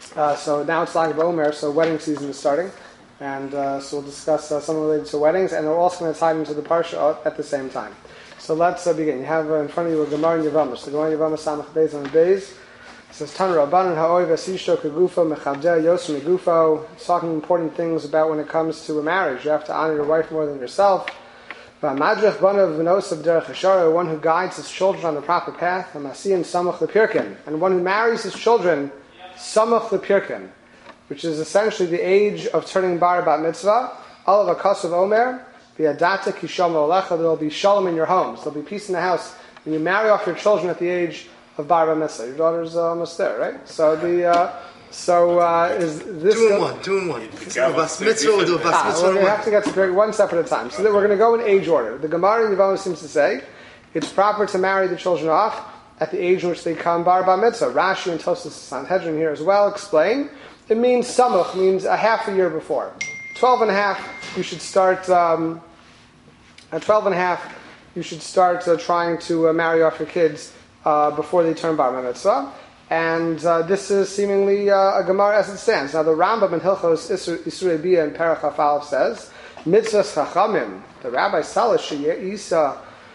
So now it's Lag BaOmer, so wedding season is starting. And so we'll discuss something related to weddings, and we're also going to tie into the Parsha at the same time. So let's begin. You have in front of you a Gemara in Yevamos. So the Gemara in Yevamos, Samach Beis on Beis. It says, Tan Rabbanan ha'oi v'asisho kegufo mechavdeh yosem megufo. It's talking important things about when it comes to a marriage. You have to honor your wife more than yourself. V'amadrech banav v'nosav derech hashara, one who guides his children on the proper path. V'masiyin samach lepirkin, and one who marries his children samach lepirkin, which is essentially the age of turning bar bat mitzvah. Alav akasav omer v'yadata kisham olecha. There will be shalom in your homes. There will be peace in the house when you marry off your children at the age of bar bat mitzvah. Your daughter's almost there, right? So is this 2 in 1? 2 in 1. Bas mitzvah, we'll do a bas mitzvah. We have to get to one step at a time. So we're going to go in age order. The Gemara in Yevamos seems to say it's proper to marry the children off at the age in which they come bar bat mitzvah. Rashi and Tosfos Sanhedrin here as well explain. It means samuch, means a half a year before. 12 and a half, you should start. At 12 and a half, you should start trying to marry off your kids before they turn bar mitzvah. And this is seemingly a Gemara as it stands. Now the Rambam in Hilchos Isurei Bia in Perach Hafalef says, Mitzvahs Chachamim, the Rabbi Salah Sheyasi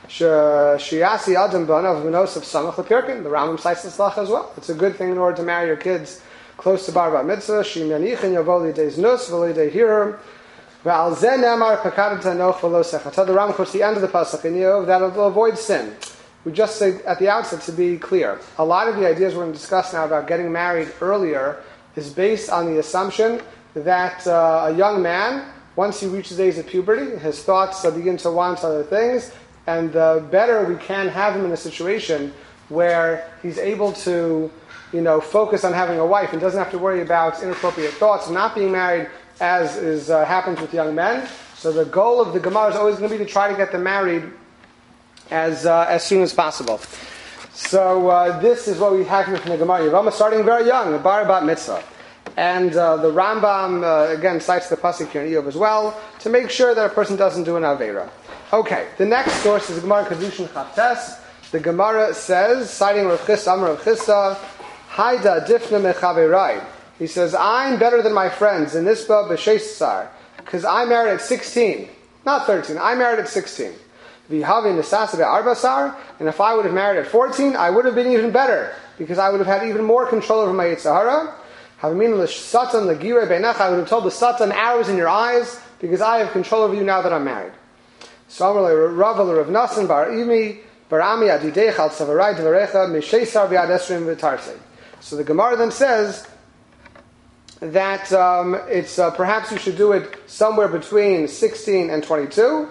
Adam Banav V'nosav Samach Lepirkin. The Rambam cites this lacha as well. It's a good thing in order to marry your kids close to bar bat mitzvah. Shim yanichin yavo lidei znus v'lidei hirer. V'al zen amar pakadata noch v'lo sechata. The Rambam quotes the end of the pasuk in Yov that will avoid sin. We just say at the outset to be clear, a lot of the ideas we're going to discuss now about getting married earlier is based on the assumption that a young man, once he reaches the age of puberty, his thoughts begin to want other things, and the better we can have him in a situation where he's able to, focus on having a wife and doesn't have to worry about inappropriate thoughts, not being married, as happens with young men. So the goal of the Gemara is always going to be to try to get them married as soon as possible. So this is what we have here from the Gemara Yevamos, starting very young, the bar bat mitzvah. And the Rambam, again, cites the pasuk here in Iyov as well, to make sure that a person doesn't do an aveira. Okay, the next source is Gemara Kedushin Chavtes. The Gemara says, citing Rav Chisda, Amar Rav Chisda, Haida difna mechaverai. He says, I'm better than my friends in this bab b'sheisar, because I married at 16, not 13. I married at 16. V'havi nesasa be'arbasar, and if I would have married at 14, I would have been even better, because I would have had even more control over my Yetzer Hara. Havimin l'satan l'girei beinecha, I would have told the satan arrows in your eyes, because I have control over you now that I'm married. So Amar Rav Rav Nasan bar Imi bar Ami adidech al savarai dvarecha misheisar v'ad esrim v'tarsei. So the Gemara then says that it's perhaps you should do it somewhere between 16 and 22.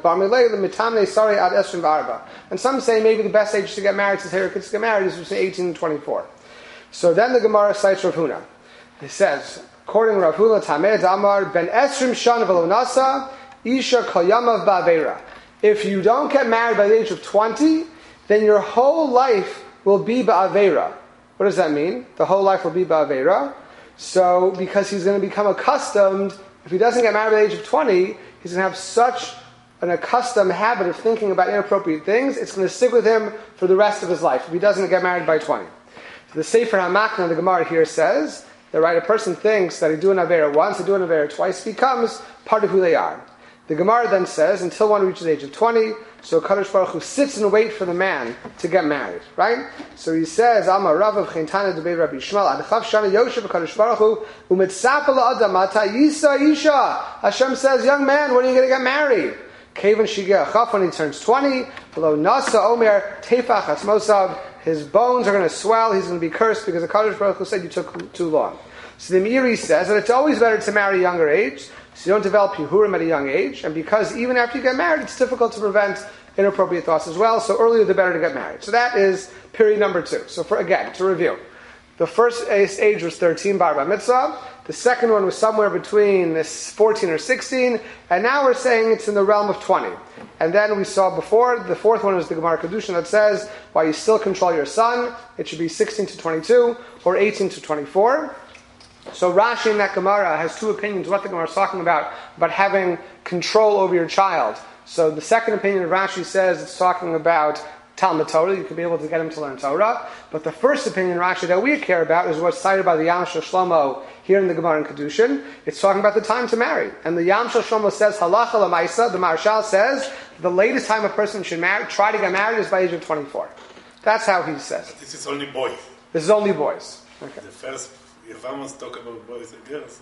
And some say maybe the best age to get married, since here kids get married, is between 18 and 24. So then the Gemara cites Rav Huna. It says, according to Rav Huna, Tamed Amar ben Esrim Shan v'lo nasa Isha kol yamav ba'aveira. If you don't get married by the age of 20, then your whole life will be ba'aveira. What does that mean? The whole life will be ba'aveira. So, because he's going to become accustomed, if he doesn't get married by the age of 20, he's going to have such an accustomed habit of thinking about inappropriate things, it's going to stick with him for the rest of his life if he doesn't get married by 20. So the Sefer HaMakna, the Gemara here says, that a person thinks that he do an Aveira once, he do an Aveira twice, becomes part of who they are. The Gemara then says, until one reaches the age of 20, so Kadosh Baruch Hu sits and waits for the man to get married, right? So he says, Amar Rav of Chintana debei Rabbi Yishmael, Adchav Shana Yoshev Kadosh Baruch Hu, Umitzapel Adam Ata Yisa Isha. Hashem says, young man, when are you going to get married? Kavan Shigeh Achaf, when he turns 20, below Nasa Omer Tefach Atzmosav, his bones are going to swell, he's going to be cursed because the Kadosh Baruch Hu said you took too long. So the Meiri says that it's always better to marry a younger age, so you don't develop Yehurim at a young age, and because even after you get married, it's difficult to prevent inappropriate thoughts as well, so earlier the better to get married. So that is period number 2. So to review, the first age was 13, bar bat mitzvah, the second one was somewhere between 14 or 16, and now we're saying it's in the realm of 20. And then we saw before, the fourth one is the Gemara Kedushin that says, while you still control your son, it should be 16 to 22, or 18 to 24. So Rashi in that Gemara has two opinions what the Gemara is talking about having control over your child. So the second opinion of Rashi says it's talking about Talmud Torah. You could be able to get him to learn Torah. But the first opinion, Rashi, that we care about is what's cited by the Yam Shel Shlomo here in the Gemara in Kedushin. It's talking about the time to marry. And the Yam Shel Shlomo says, Halacha L'maisa, the Marshal says, the latest time a person should try to get married is by age of 24. That's how he says. But this is only boys. This is only boys. Okay. The first, if I must talk about boys and girls.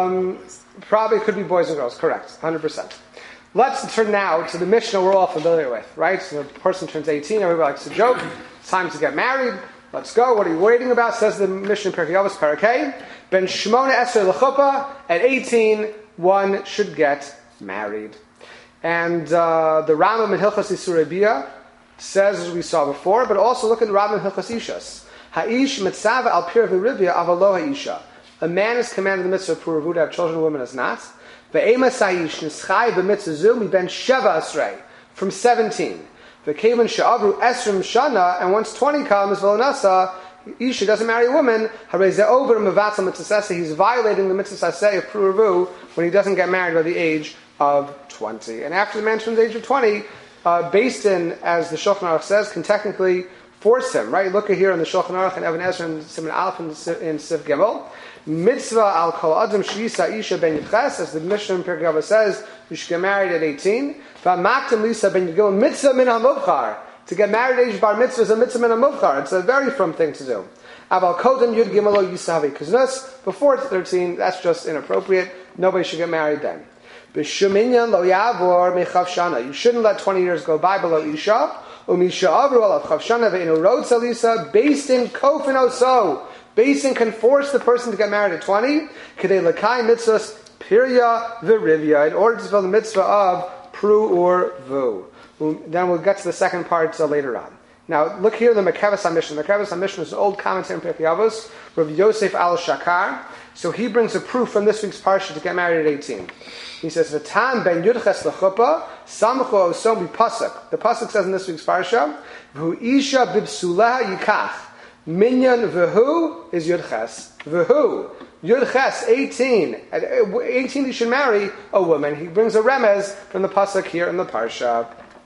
Probably could be boys and girls, correct, 100%. Let's turn now to the Mishnah we're all familiar with, right? So the person turns 18, everybody likes to joke, it's time to get married, let's go, what are you waiting about? Says the Mishnah in Pirkei Avos, Parakeh, Ben Shmona Esrei L'chuppah, at 18, one should get married. And the Rambam in Hilchos Isur Bia says, as we saw before, but also look at the Rambam in Hilchos Ishas. Ha'ish mitzava al pir v'rivya avalo ha'isha. A man is commanded in the mitzvah of puravu to have children, a woman is not. Ve'ema sa'ish nischai b'mitzvah zu mi ben sheva asrei, from 17. Ve'kevan she'avru esrim shana, and once 20 comes, v'lonasa, Isha doesn't marry a woman, harei over mevatzal mitzvah, he's violating the mitzvah of puravu when he doesn't get married by the age of 20. And after the man turns the age of 20, Beis Din, as the Shulchan Aruch says, can technically force him, right? Look at here in the Shulchan Aruch and Even Ezra and Siman Aleph in Sif Gimel. Mitzvah al kol adam shisa isha ben yitches, as the Mishnah in Pirkei Avos says, you should get married at 18. V'amaktim lisa ben yigil mitzvah min ha-muvchar. To get married at age bar mitzvah is a mitzvah min ha-muvchar. It's a very firm thing to do. Aval kodem yud gimelo yisahavi kuznus. Before it's 13, that's just inappropriate. Nobody should get married then. B'shuminyan lo yavor mechav shana. You shouldn't let 20 years go by below isha. Umisha avru alav chav shana ve'inu rod salisa. Beis Din kofin oso. Beis Din can force the person to get married at 20. Kedei lakai mitzvahs pirya v'rivya. In order to fulfill the mitzvah of pru or vu. Then we'll get to the second part later on. Now, look here in the Mekevas HaMishnah. The Mekevas HaMishnah is an old commentary in Pirkei Avos, Rav Yosef al-Shakar. So he brings a proof from this week's parsha to get married at 18. He says, "V'tam ben yudches l'chuppah samcho osom b'pasuk." The pasuk says in this week's parsha, "V'hu isha b'psulah yikach minyan v'hu is yudches v'hu yudches 18. At 18 he should marry a woman." He brings a remez from the pasuk here in the parsha.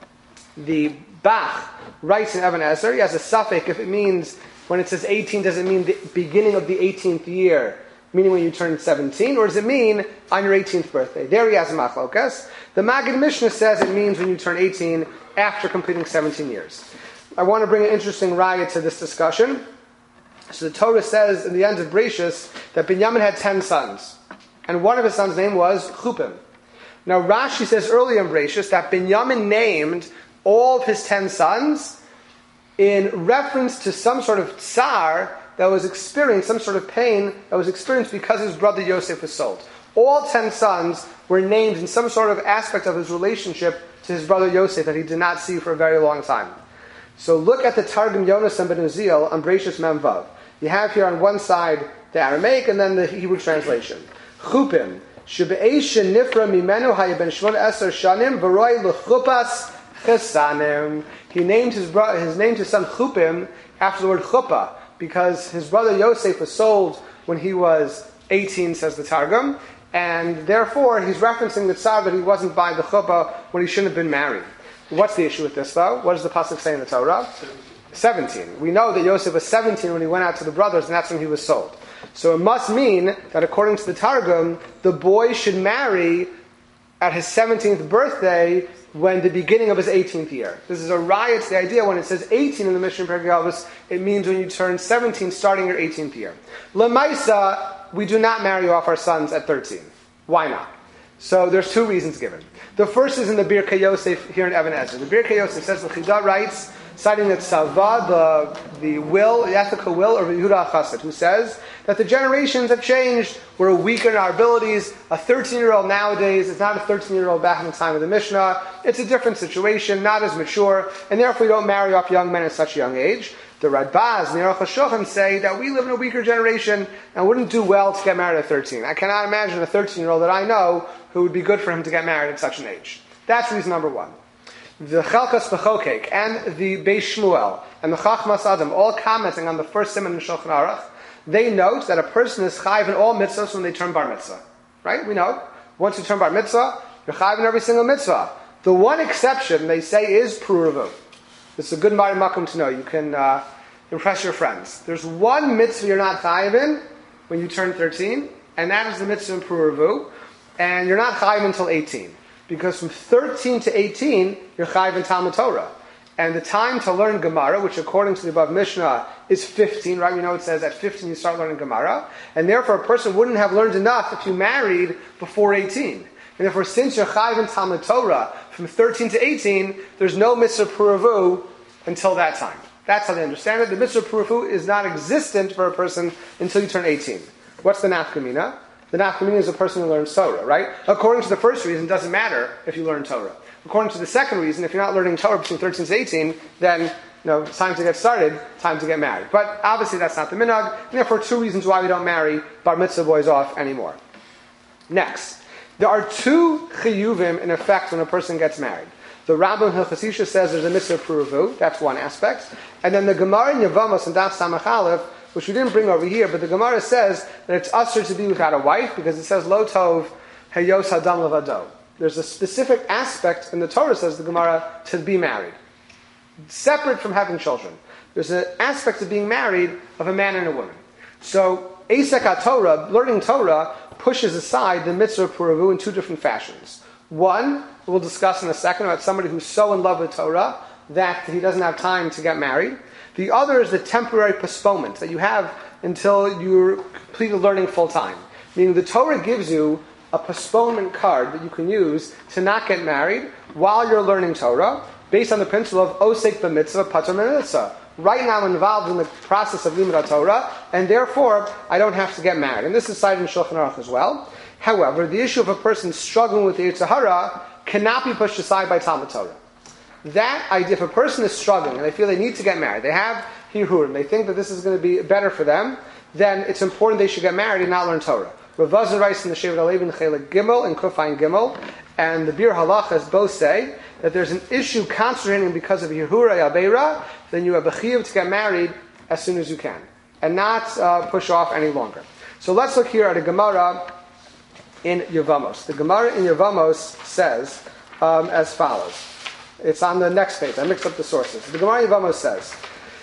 The Bach writes in Even Ezra, he has a suffix if it means, when it says 18, does it mean the beginning of the 18th year, meaning when you turn 17, or does it mean on your 18th birthday? There he has a machlokas. The Maggid Mishnah says it means when you turn 18 after completing 17 years. I want to bring an interesting raya to this discussion. So the Torah says in the end of Bereshis that Binyamin had 10 sons, and one of his sons' name was Chupim. Now Rashi says earlier in Bereshis that Binyamin named all of his 10 sons in reference to some sort of tsar that was experienced, some sort of pain that was experienced because his brother Yosef was sold. All 10 sons were named in some sort of aspect of his relationship to his brother Yosef that he did not see for a very long time. So look at the Targum Yonasan ben Uziel on Bereshis Mem Vav. You have here on one side the Aramaic and then the Hebrew translation. Chupim, shebe'eshin nifra mimenu haya ben shmona eser shanim v'roi l'chupas chesanim. He named his son Chupim after the word chuppah, because his brother Yosef was sold when he was 18, says the Targum, and therefore he's referencing the tsar that he wasn't by the chuppah when he shouldn't have been married. What's the issue with this, though? What does the pasuk say in the Torah? 17. We know that Yosef was 17 when he went out to the brothers, and that's when he was sold. So it must mean that according to the Targum, the boy should marry at his 17th birthday when the beginning of his 18th year. This is a riot to the idea when it says 18 in the Mishnah Pirkei Avos, it means when you turn 17 starting your 18th year. Lemaisa, we do not marry off our sons at 13. Why not? So there's two reasons given. The first is in the Birkei Yosef here in Even Ezra. The Birkei Yosef says, the Chida writes, citing the Tzava, the ethical will of Yehuda HaChassid, who says that the generations have changed. We're weaker in our abilities. A 13-year-old nowadays is not a 13-year-old back in the time of the Mishnah. It's a different situation, not as mature, and therefore we don't marry off young men at such a young age. The Radbaz and the Aruch HaShulchan say that we live in a weaker generation and wouldn't do well to get married at 13. I cannot imagine a 13-year-old that I know who would be good for him to get married at such an age. That's reason number one. The Chelkas B'chokek and the Beis Shmuel and the Chachmas Adam, all commenting on the first siman in Shulchan Aruch, they note that a person is chayiv in all mitzvahs when they turn bar mitzvah. Right? We know. Once you turn bar mitzvah, you're chayiv in every single mitzvah. The one exception, they say, is pruruvu. This is a good Mari Makum to know. You can impress your friends. There's one mitzvah you're not chayiv in when you turn 13, and that is the mitzvah in Puravu, and you're not chayiv until 18. Because from 13 to 18, you're chayiv in Talmud Torah. And the time to learn Gemara, which according to the above Mishnah is 15, right? We know it says at 15 you start learning Gemara. And therefore a person wouldn't have learned enough if you married before 18. And therefore since you're chayiv in Talmud Torah from 13 to 18, there's no mitzvah Puravu until that time. That's how they understand it. The mitzvah Puravu is not existent for a person until you turn 18. What's the nafkamina? The nafkamina is a person who learns Torah, right? According to the first reason, it doesn't matter if you learn Torah. According to the second reason, if you're not learning Torah between 13 to 18, then it's time to get started, time to get married. But obviously that's not the minhag, and therefore 2 reasons why we don't marry bar mitzvah boys off anymore. Next, there are 2 chiyuvim in effect when a person gets married. The Rambam Hilchos Isha says there's a mitzvah puravu, that's one aspect, and then the Gemara in Yevamos and Daf Samach Aleph, which we didn't bring over here, but the Gemara says that it's usher to be without a wife because it says lo tov heyos hadam levado. There's a specific aspect in the Torah, says the Gemara, to be married. Separate from having children. There's an aspect of being married of a man and a woman. So, Esek HaTorah, learning Torah, pushes aside the mitzvah puravu in 2 different fashions. One, we'll discuss in a second about somebody who's so in love with Torah that he doesn't have time to get married. The other is the temporary postponement that you have until you're completely learning full time. Meaning the Torah gives you a postponement card that you can use to not get married while you're learning Torah, based on the principle of osek b'mitzvah patur mitzvah. Right now I'm involved in the process of limud Torah, and therefore I don't have to get married. And this is cited in Shulchan Aruch as well. However, the issue of a person struggling with the Yetzer Hara cannot be pushed aside by Talmud Torah. That idea, if a person is struggling and they feel they need to get married, they have hirurim, they think that this is going to be better for them, then it's important they should get married and not learn Torah. Rav Vazon writes in the Shevet HaLevi in Chelik Gimel and Kufayin Gimel, and the Bir Halachas both say that there's an issue concentrating because of Yehura Yabeira, then you have a chiyuv to get married as soon as you can, and not push off any longer. So let's look here at a Gemara in Yevamos. The Gemara in Yevamos says as follows. It's on the next page. I mixed up the sources. The Gemara in Yevamos says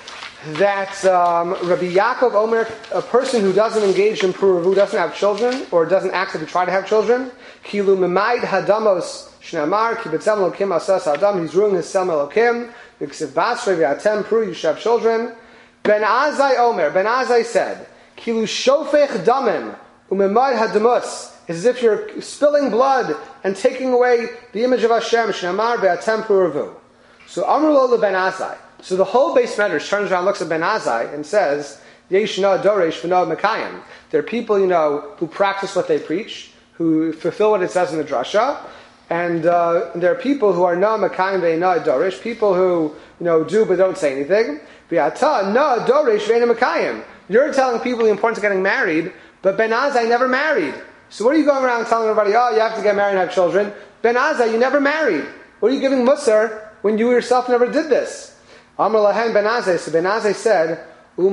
that Rabbi Yaakov Omer, a person who doesn't engage in Puravu, doesn't have children, or doesn't actively try to have children, Kilu Memaid Hadamos Shnamar, Ki B'Tzem Elokim Asas Adam, he's ruining his Sem Elokim, V'Ksiv Basrei V'Atem Pru, you should have children. Ben Azai Omer, Ben Azai said, Kilu Shofech Damim, Umemaid Hadamus, is as if you're spilling blood and taking away the image of Hashem, Shnamar V'Atem Puravu. So Amr Lo Ben Azai. So the whole base medrash turns around, looks at Ben Azai, and says, Yesh no doresh v'no mekayim. There are people, who practice what they preach, who fulfill what it says in the drasha, and there are people who are no mekayim ve'no doresh, people who, do but don't say anything. V'ata no doresh ve'no mekayim. You're telling people the importance of getting married, but Ben Azai never married. So what are you going around telling everybody, you have to get married and have children? Ben Azai, you never married. What are you giving musar when you yourself never did this? Amar Lahem Ben Azai, so Ben Azai said,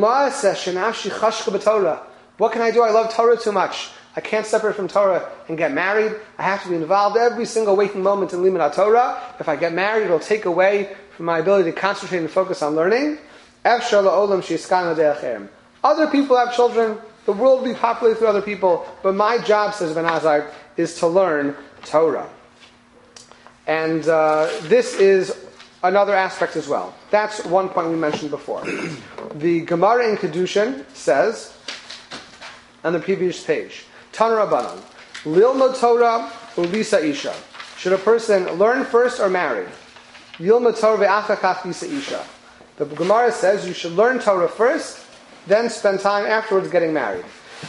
what can I do? I love Torah too much. I can't separate from Torah and get married. I have to be involved every single waking moment in Limud Torah. If I get married, it'll take away from my ability to concentrate and focus on learning. Other people have children. The world will be populated through other people. But my job, says Ben Azai, is to learn Torah. And this is another aspect as well. That's one point we mentioned before. The Gemara in Kedushin says, on the previous page, Tana Rabbanan, Lilmod Torah Ulisa Isha. Should a person learn first or marry? Yilmod Torah ve'achachach Lisa Isha. The Gemara says you should learn Torah first, then spend time afterwards getting married.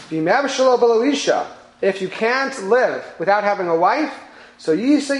If you can't live without having a wife, so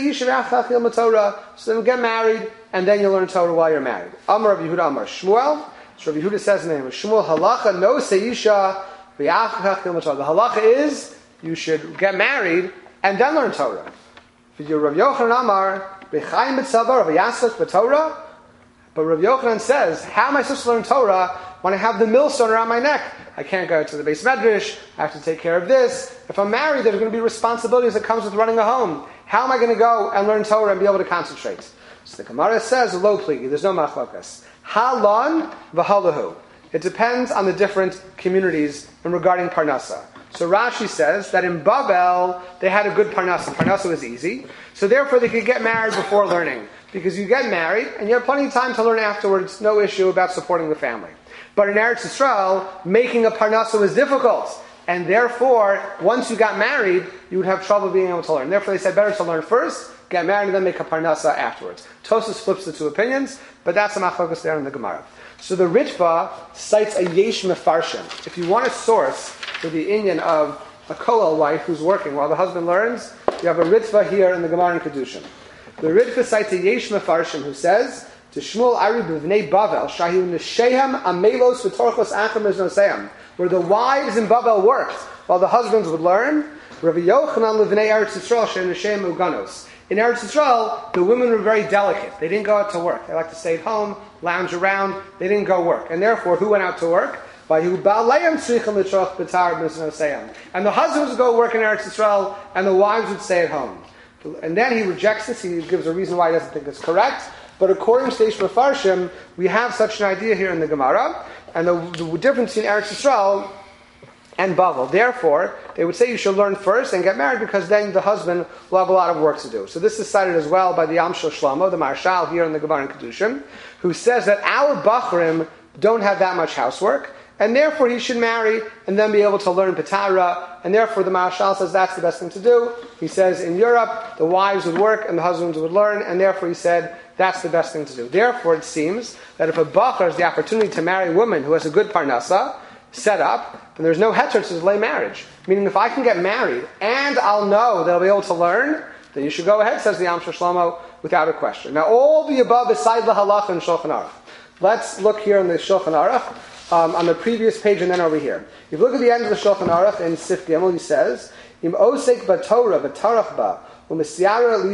then get married, and then you learn Torah while you're married. Amar Rabbi Yehuda Amar Shmuel. So Rabbi Yehuda says in the name of Shmuel, halacha no seisha v'yachach ilma Torah. The halacha is you should get married and then learn Torah. Rabbi Yochanan Amar b'chaim b'tzavar v'yasach b'Torah. But Rabbi Yochanan says, how am I supposed to learn Torah when I have the millstone around my neck? I can't go to the base medrash. I have to take care of this. If I'm married, there's going to be responsibilities that comes with running a home. How am I going to go and learn Torah and be able to concentrate? So the Gemara says, lo pligi, there's no machlokas. Halon v'halahu. It depends on the different communities and regarding parnasa. So Rashi says that in Babel, they had a good parnasa. Parnasa was easy. So therefore they could get married before learning. Because you get married and you have plenty of time to learn afterwards, no issue about supporting the family. But in Eretz Yisrael, making a parnasa was difficult. And therefore, once you got married, you would have trouble being able to learn. Therefore they said better to learn first, get married, and then make a parnasa afterwards. Tosfos flips the two opinions, but that's a machlokas there in the Gemara. So the Ritva cites a yesh mefarshim. If you want a source for the inyan of a koel wife who's working while the husband learns, you have a Ritva here in the Gemara in Kedushin. The Ritva cites a yesh mefarshim who says, to Shmuel Ari b'vnei Bavel, shahu neshehem amelos v'torchos acham eznoseim, where the wives in Bavel worked while the husbands would learn. Rabbi Yochanan l'vnei Eretz Yisrael she'neshehem uganos. In Eretz Yisrael, the women were very delicate. They didn't go out to work. They liked to stay at home, lounge around. They didn't go work. And therefore, who went out to work? And the husbands would go work in Eretz Yisrael, and the wives would stay at home. And then he rejects this. He gives a reason why he doesn't think it's correct. But according to Eish Mefarshim, we have such an idea here in the Gemara, and the difference between Eretz Yisrael and Bavel. Therefore, they would say you should learn first and get married, because then the husband will have a lot of work to do. So this is cited as well by the Amshel Shlomo, the Marshal here in the Gemara in Kedushin, who says that our Bachrim don't have that much housework, and therefore he should marry and then be able to learn Petara, and therefore the Marshal says that's the best thing to do. He says in Europe, the wives would work and the husbands would learn, and therefore he said that's the best thing to do. Therefore it seems that if a Bachar has the opportunity to marry a woman who has a good Parnasa set up, then there's no heter to delay marriage. Meaning if I can get married and I'll know that I'll be able to learn, then you should go ahead, says the Amshel Shlomo, without a question. Now all the above is side halacha and Shulchan Aruch. Let's look here in the Shulchan Aruch, on the previous page and then over here. If you look at the end of the Shulchan Aruch in Sif Gimel, he says, Im osek b'Torah v'tarach ba, if you're learning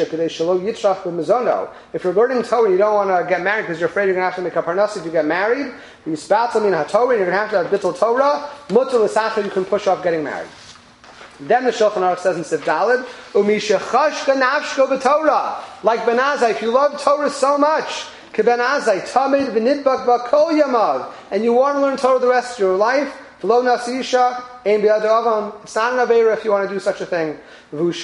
Torah and you don't want to get married because you're afraid you're going to have to make a parnasa if you get married, you spatzal min haTorah and you're going to have to have bittul Torah, mutar l'sachar, you can push off getting married. Then the Shulchan Aruch says in Sif Daled, Umishachashka nafshko b'Torah, like Ben Azai, if you love Torah so much, k'ben Azai, tamid v'nidbak b'kol yamav, and you want to learn Torah the rest of your life, v'lo nasisha, ein b'yad avam, it's not an avera if you want to do such a thing. As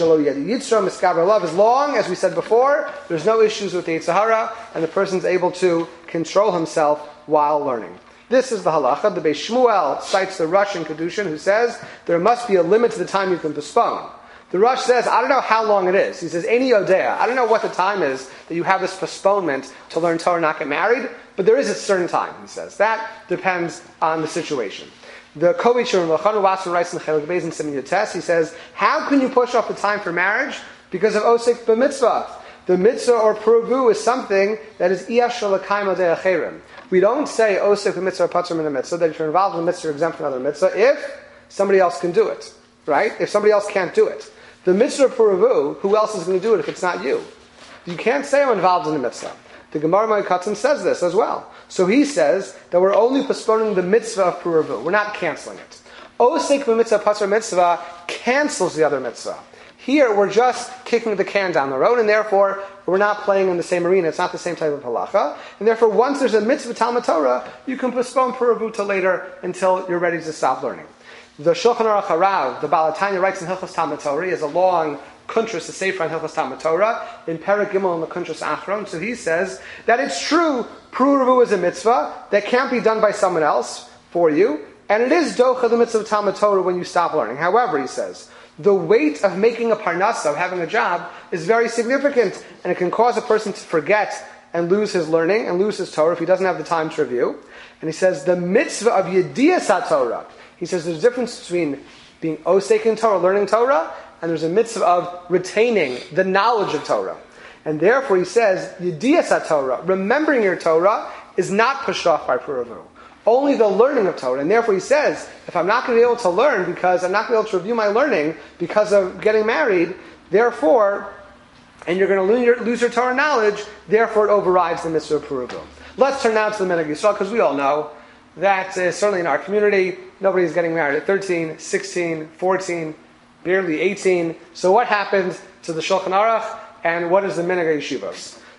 long as we said before, there's no issues with the Yetzer Hara, and the person's able to control himself while learning. This is the halacha. The Beis Shmuel cites the Rosh in Kedushin, who says there must be a limit to the time you can postpone. The Rosh says, I don't know how long it is. He says, Eini Yodea, I don't know what the time is that you have this postponement to learn Torah and not get married, but there is a certain time, he says. That depends on the situation. The Kovitcher in Lachanu Wasser writes in Chelik Beis in Siman Yotes, he says, how can you push off the time for marriage? Because of Osek b'mitzvah. The mitzvah or puravu is something that is iyash l'kaima de'acherim. We don't say Osek b'mitzvah patur min a mitzvah, that if you're involved in a mitzvah, you're exempt from another mitzvah, if somebody else can do it. Right? If somebody else can't do it. The mitzvah puravu, who else is going to do it if it's not you? You can't say I'm involved in a mitzvah. The Gemara Ma'ikatzin says this as well. So he says that we're only postponing the mitzvah of puravu. We're not canceling it. Osek b'mitzvah patur mitzvah cancels the other mitzvah. Here we're just kicking the can down the road, and therefore we're not playing in the same arena. It's not the same type of halacha. And therefore once there's a mitzvah Talmud Torah, you can postpone puravu to later until you're ready to stop learning. The Shulchan Aruch Harav, the Baal HaTanya, writes in Hilchos Talmud Torah, he has a long kuntras, a sefer on Hilchos Talmud Torah, in Perek Gimel in the kuntras Achron. So he says that it's true, puravu is a mitzvah that can't be done by someone else for you, and it is docha the mitzvah of Talmud Torah when you stop learning. However, he says, the weight of making a parnasa, of having a job, is very significant, and it can cause a person to forget and lose his learning and lose his Torah if he doesn't have the time to review. And he says the mitzvah of Yediyas HaTorah, he says there's a difference between being osek in Torah, learning Torah, and there's a mitzvah of retaining the knowledge of Torah. And therefore he says, Yediyas HaTorah, remembering your Torah, is not pushed off by puravu. Only the learning of Torah. And therefore he says, if I'm not going to be able to learn because I'm not going to be able to review my learning because of getting married, therefore, and you're going to lose your Torah knowledge, therefore it overrides the mitzvah of puravu. Let's turn now to the Minhag Yisrael, because we all know that certainly in our community, nobody's getting married at 13, 16, 14, barely 18. So what happens to the Shulchan Aruch, and what is the Minhag Yeshivos?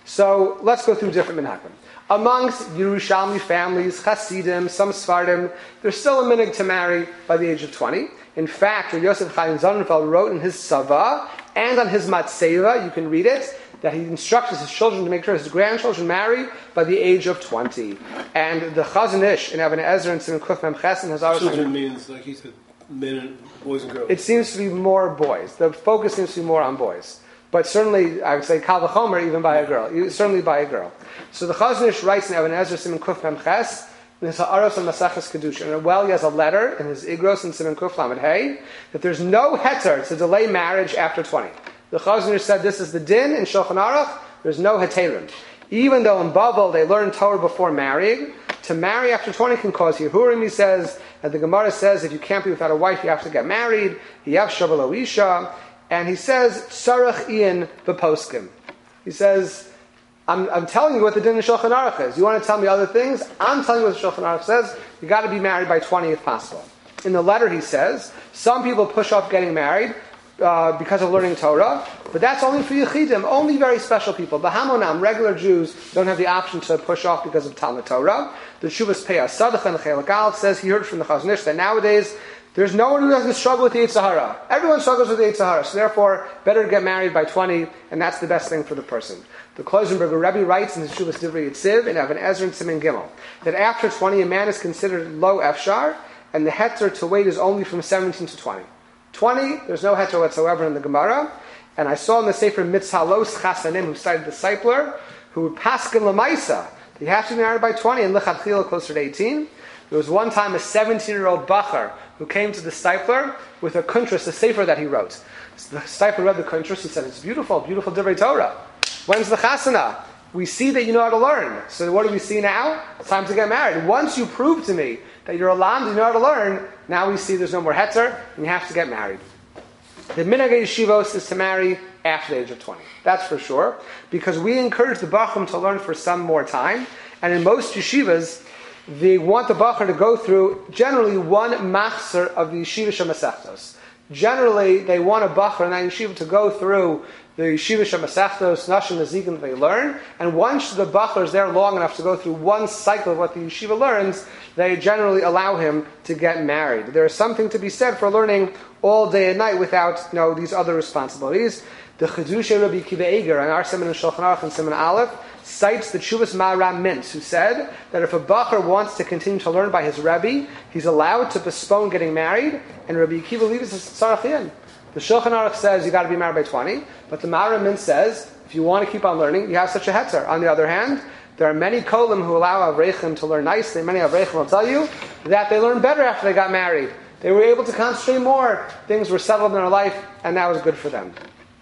So let's go through different minhagim. Amongst Yerushalmi families, Hasidim, some Sfardim, there's still a minhag to marry by the age of 20. In fact, Yosef Chaim Sonnenfeld wrote in his Sava and on his Matseva, you can read it, that he instructs his children to make sure his grandchildren marry by the age of 20. And the Chazon Ish in Even HaEzer and Simon Kuf Mem Ches has always... Children means, like he said, men and boys and girls. It seems to be more boys. The focus seems to be more on boys. But certainly, I would say, Kal V'chomer, even by a girl. Certainly by a girl. So the Chazon Ish writes in Even HaEzer, Simon Kuf Mem Ches, in his Ha'aros and Maseches Kedusha, and he has a letter in his Igros and Simon Kuf Lamed Hey, that there's no heter to delay marriage after 20. The Chazon Ish said this is the din in Shulchan Aruch, there's no heterim. Even though in Bavel they learn Torah before marrying, to marry after 20 can cause Yehurim, he says, and the Gemara says if you can't be without a wife, you have to get married, Yav Shabalo Isha, and he says, Sarach Ian B'poskim. He says, I'm telling you what the din in Shulchan Aruch is. You want to tell me other things? I'm telling you what the Shulchan Aruch says. You got to be married by 20 if possible. In the letter he says, some people push off getting married because of learning Torah, but that's only for Yechidim, only very special people. B'hamonam, regular Jews don't have the option to push off because of Talmud Torah. The Shuvas Pei Asadach and Chelik Aleph says, he heard from the Chazon Ish that nowadays there's no one who doesn't struggle with the Yetzer Hara. Everyone struggles with the Yetzer Hara, so therefore, better to get married by 20, and that's the best thing for the person. The Kloisenberger Rebbe writes in his Shuvas Divrei Yitziv in Even HaEzer and Siman Gimel that after 20, a man is considered low efshar, and the heter to wait is only from 17 to 20. 20, there's no heter whatsoever in the Gemara, and I saw in the Sefer Mitzhalos Chasanim, who cited the Discipler, who would paskin lemaisa. You have to be married by 20 and lechatchila closer to 18. There was one time a 17-year-old bacher who came to the Discipler with a kuntras, a sefer that he wrote. So the Discipler read the kuntras. He said, "It's beautiful, beautiful divrei Torah. When's the chasana? We see that you know how to learn. So what do we see now? It's time to get married. Once you prove to me that you're a lam, you know how to learn, now we see there's no more heter, and you have to get married." The minhag yeshivos is to marry after the age of 20. That's for sure, because we encourage the bachrim to learn for some more time, and in most yeshivas, they want the bachar to go through generally one machzer of the yeshiva shemasechtos. Generally, they want a bachar in that yeshiva to go through the yeshiva shemasechtos, nashim nezikim they learn, and once the bachar is there long enough to go through one cycle of what the yeshiva learns, they generally allow him to get married. There is something to be said for learning all day and night without these other responsibilities. The Chidushay Rabbi Kiva Eger on our Simon Shulchan Aruch and Simon Aleph cites the Tshuvas Maharam Mintz, who said that if a bacher wants to continue to learn by his Rebbe, he's allowed to postpone getting married, and Rabbi Kiva leaves his tzarachian. The Shulchan Aruch says you got to be married by 20, but the Maharam Mintz says if you want to keep on learning, you have such a hetzer. On the other hand, there are many kolim who allow avrechim to learn nicely. Many avrechim will tell you that they learned better after they got married. They were able to concentrate more. Things were settled in their life, and that was good for them.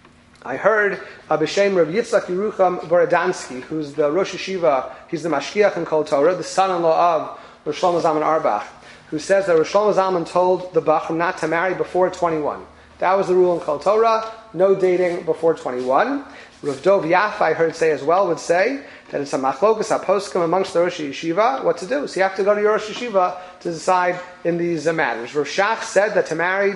I heard B'Shem Rav Yitzchak Yerucham Boradansky, who's the Rosh Yeshiva, he's the Mashkiach in Kol Torah, the son-in-law of Rosh Shlomo Zalman Auerbach, who says that Rosh Shlomo Zalman told the Bachrim not to marry before 21. That was the rule in Kol Torah, no dating before 21. Rav Dov Yaffa, I heard say as well, would say that it's a machlokas haposkim amongst the Rosh Yeshiva, what to do. So you have to go to your Rosh Yeshiva to decide in these matters. Rav Shach said that to marry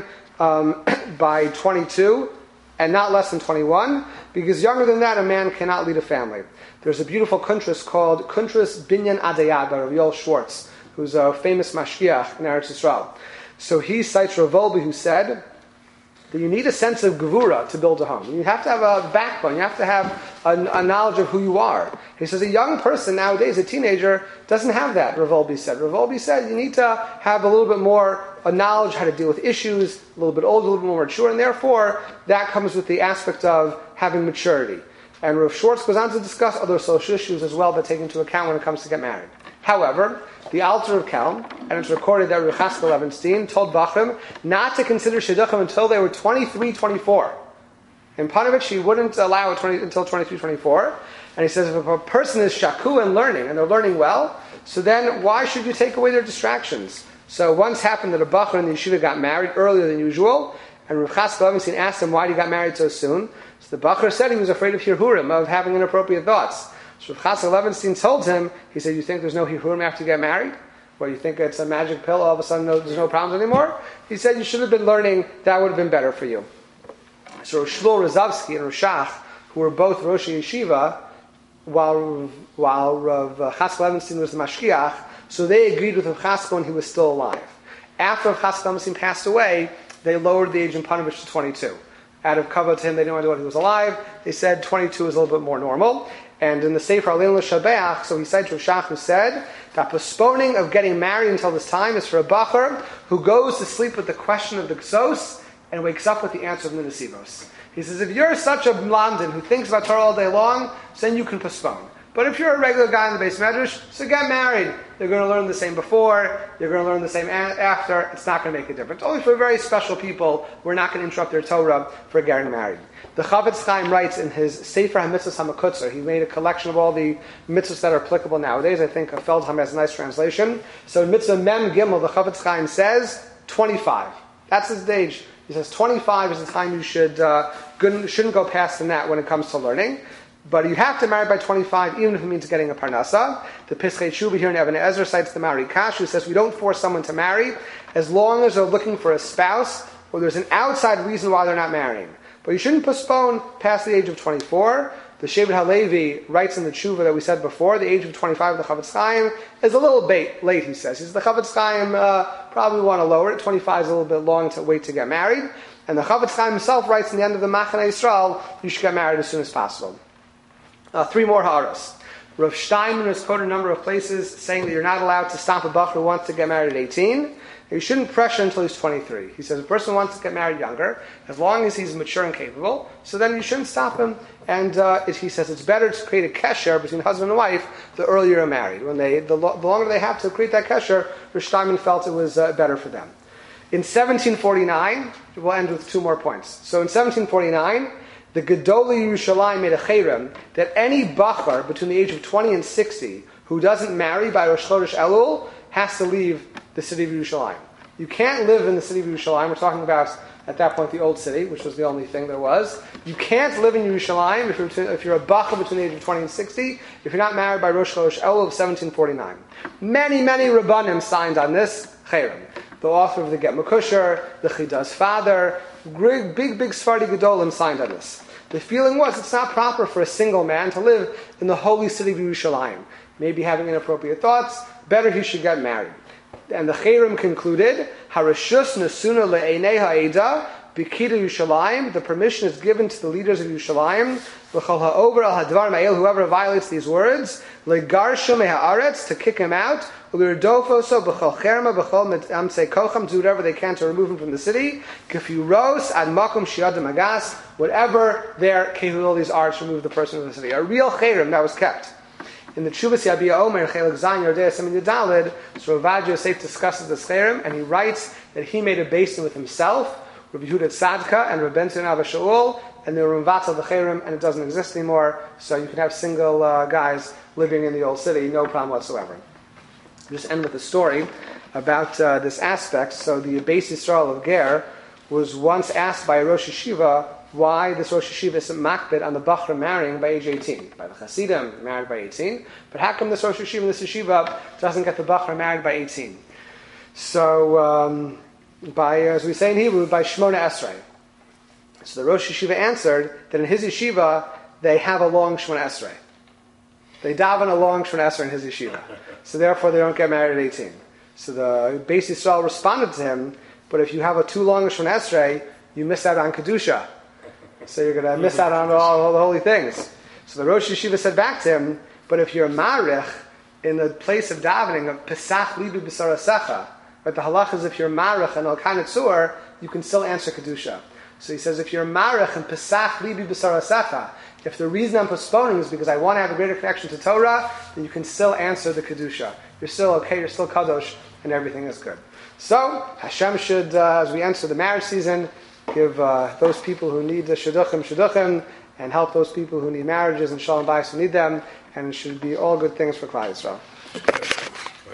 by 22 and not less than 21, because younger than that, a man cannot lead a family. There's a beautiful kuntras called Kuntras Binyan Adayad by Rav Yoel Schwartz, who's a famous mashkiach in Eretz Yisrael. So he cites Rav Wolbe, who said that you need a sense of gevura to build a home. You have to have a backbone. You have to have a knowledge of who you are. He says a young person nowadays, a teenager, doesn't have that, Rav Wolbe said. Rav Wolbe said you need to have a little bit more knowledge how to deal with issues, a little bit older, a little bit more mature, and therefore that comes with the aspect of having maturity. And Rav Schwartz goes on to discuss other social issues as well that take into account when it comes to get married. However, the Alter of Kelm, and it's recorded that Rav Chaskel Levenstein told Bachrim not to consider Shidduchim until they were 23, 24. In Panovich, he wouldn't allow it until 23, 24. And he says if a person is shaku and learning, and they're learning well, so then why should you take away their distractions? So once happened that a Bachar in the yeshiva got married earlier than usual, and Rav Chaskel Levenstein asked him why he got married so soon. So the Bachar said he was afraid of hirhurim, of having inappropriate thoughts. So Rav Chaskel Levenstein told him, he said, you think there's no hirhurim after you get married? Well, you think it's a magic pill, all of a sudden there's no problems anymore? He said you should have been learning, that would have been better for you. So Shlomo Rozovsky and Roshach, who were both Rosh Yeshiva, while Rav Chatzkel Levenstein was the mashgiach, so they agreed with Rav Chatzkel when he was still alive. After Rav Chatzkel Levenstein passed away, they lowered the age in Panovich to 22. Out of kavod to him, they didn't want to do it when he was alive. They said 22 is a little bit more normal. And in the Sefer Aleinu L'Shabeach, so he said to Rav Shach, who said that postponing of getting married until this time is for a bacher who goes to sleep with the question of the Ksos and wakes up with the answer of the Nesivos. He says, if you're such a Mlamdin who thinks about Torah all day long, then you can postpone. But if you're a regular guy in the Beis Medrash, so get married. You're going to learn the same before, you're going to learn the same after. It's not going to make a difference. Only for very special people, we're not going to interrupt their Torah for getting married. The Chavetz Chaim writes in his Sefer HaMitzvos HaMekutzer, he made a collection of all the mitzvahs that are applicable nowadays. I think Feldheim has a nice translation. So in Mitzvah Mem Gimel, the Chavetz Chaim says 25. That's his age. He says 25 is the time you shouldn't go past than that when it comes to learning. But you have to marry by 25, even if it means getting a parnasa. The Pischei Tshuva here in Even Ezer cites the Mari Kash, who says we don't force someone to marry as long as they're looking for a spouse or there's an outside reason why they're not marrying. But you shouldn't postpone past the age of 24. The Shevet HaLevi writes in the Tshuva that we said before, the age of 25 of the Chavetz Chaim is a little late, he says. He says the Chavetz Chaim probably want to lower it. 25 is a little bit long to wait to get married. And the Chavetz Chaim himself writes in the end of the Machane Yisrael, you should get married as soon as possible. 3 more ha'aros. Rav Steinman has quoted a number of places saying that you're not allowed to stop a bacher who wants to get married at 18. You shouldn't pressure until he's 23. He says a person wants to get married younger, as long as he's mature and capable, so then you shouldn't stop him. And he says it's better to create a kesher between husband and wife the earlier you're married. The longer they have to create that kesher, Rav Steinman felt it was better for them. In 1749, we'll end with 2 more points. So in 1749, the Gedolei Yerushalayim made a cherem that any bacher between the age of 20 and 60 who doesn't marry by Rosh Chodesh Elul has to leave the city of Yerushalayim. You can't live in the city of Yerushalayim. We're talking about, at that point, the old city, which was the only thing there was. You can't live in Yerushalayim if you're a bacher between the age of 20 and 60 if you're not married by Rosh Chodesh Elul of 1749. Many Rabbanim signed on this cherem. The author of the Get Mekusher, the Chida's father, big Sephardi Gedolim signed on this. The feeling was it's not proper for a single man to live in the holy city of Yerushalayim. Maybe having inappropriate thoughts, better he should get married. And the Cherem concluded, Harashus Nesuna Le'enei Ha'eda, B'kida Yerushalayim, the permission is given to the leaders of Yerushalayim, L'chol ha'over al hadvar ma'el, whoever violates these words, Le'garshu me'ha'aretz, to kick him out, U'l'irdofoso b'chol cherma b'chol amsei kocham, do whatever they can to remove him from the city, K'firos ad makom shi'adam agas, whatever their capabilities are to remove the person from the city. A real cherem that was kept. In the Tshuvas Yabia Omer, Chelik Zayin Yordei Semin Yudalid, so Rav Yosef discusses the cherem, and he writes that he made a basin with himself, Rabbi Yehuda Tzadka and Rabbi Benson Abba Shaul, and they were Mvatzal the cherem, and it doesn't exist anymore, so you can have single guys living in the old city, no problem whatsoever. I'll just end with a story about this aspect. So the Beis Yisrael of Ger was once asked by a Rosh Yeshiva why this Rosh Yeshiva isn't makbid on the Bachra marrying by age 18. By the Hasidim, married by 18. But how come this Rosh Yeshiva and this Yeshiva doesn't get the Bachra married by 18? So, as we say in Hebrew, by Shmona Esrei. So the Rosh Yeshiva answered that in his yeshiva, they have a long Shmona Esrei. They daven a long Shmona Esrei in his yeshiva. So therefore they don't get married at 18. So the Beis Yisrael responded to him, but if you have a too long Shmona Esrei, you miss out on Kedusha. So you're going to miss out on all the holy things. So the Rosh Yeshiva said back to him, but if you're marich in the place of davening of Pesach Libi B'Sarasecha, but the halach is if you're marich and Elkan Tzur, you can still answer Kedusha. So he says if you're marich and Pesach Libi B'Sarasecha, if the reason I'm postponing is because I want to have a greater connection to Torah, then you can still answer the Kedusha. You're still okay, you're still Kadosh, and everything is good. So Hashem should, as we enter the marriage season, give those people who need the shidduchim, and help those people who need marriages and shalom bayis who need them, and it should be all good things for Klal Yisrael.